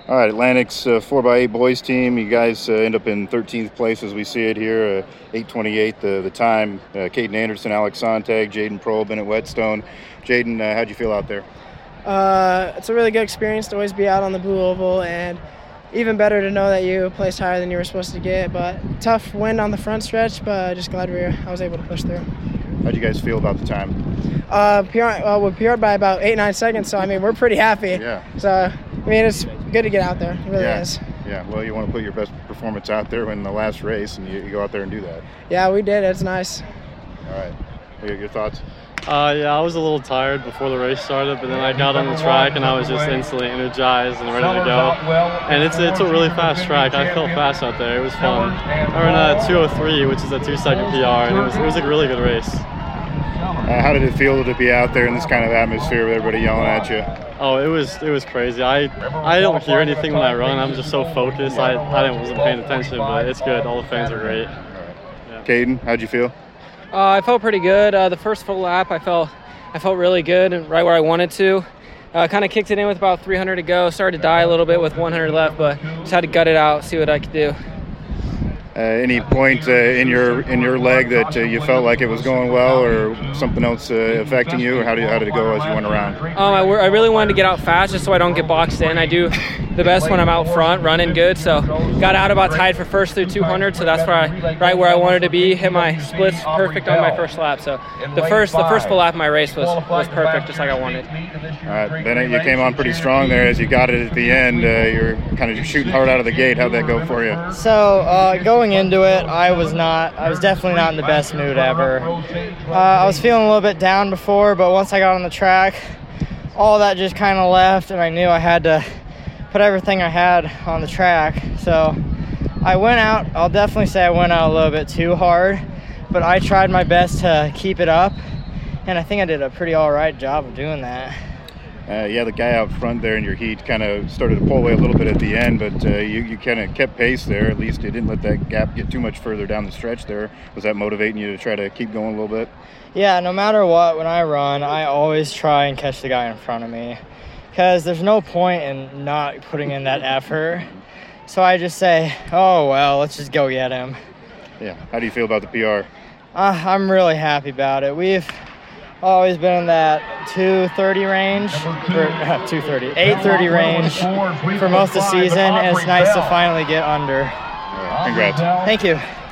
All right, Atlantic's 4x8 boys team. You guys end up in 13th place as we see it here, 8:28 the time. Caden Anderson, Alex Sontag, Jaden Prohl, Bennett Whetstone. Jaden, how'd you feel out there? It's a really good experience to always be out on the blue oval, and even better to know that you placed higher than you were supposed to get. But tough win on the front stretch, but just glad I was able to push through. How'd you guys feel about the time? We PR'd by about 8-9 seconds, so we're pretty happy. Yeah. So it's good to get out there. It really is. Yeah. Well, you want to put your best performance out there in the last race, and you go out there and do that. Yeah, we did. It's nice. All right. Your thoughts? I was a little tired before the race started, but then I got on the track and I was just instantly energized and ready to go. And it's a really fast track. I felt fast out there. It was fun. I ran a 2:03, which is a 2-second PR, and it was a really good race. How did it feel to be out there in this kind of atmosphere with everybody yelling at you? Oh, it was crazy. I don't hear anything when I run. I'm just so focused. I wasn't paying attention, but it's good. All the fans are great. All right. Yeah. Caden, how'd you feel? I felt pretty good. The first full lap, I felt really good and right where I wanted to. Kind of kicked it in with about 300 to go. Started to die a little bit with 100 left, but just had to gut it out, see what I could do. Any point in your leg that you felt like it was going well, or something else affecting you, or how did it go as you went around? I really wanted to get out fast just so I don't get boxed in. I do the best when I'm out front, running good. So got out about tied for first through 200. So that's right where I wanted to be. Hit my splits perfect on my first lap. So the first full lap of my race was perfect, just like I wanted. All right, Bennett, you came on pretty strong there as you got it at the end. You're kind of shooting hard out of the gate. How'd that go for you? So going into it, I was definitely not in the best mood ever. I was feeling a little bit down before, but once I got on the track, all that just kind of left, and I knew I had to put everything I had on the track. So I went out. I'll definitely say I went out a little bit too hard, but I tried my best to keep it up, and I think I did a pretty all right job of doing that. The guy out front there in your heat kind of started to pull away a little bit at the end, but you kind of kept pace there. At least you didn't let that gap get too much further down the stretch there. Was that motivating you to try to keep going a little bit? Yeah, no matter what, when I run, I always try and catch the guy in front of me, because there's no point in not putting in that effort. So I just say, oh, well, let's just go get him. Yeah. How do you feel about the PR? I'm really happy about it. We've always been in that 8:30 range for most of the season, and it's nice to finally get under. Congrats. Thank you.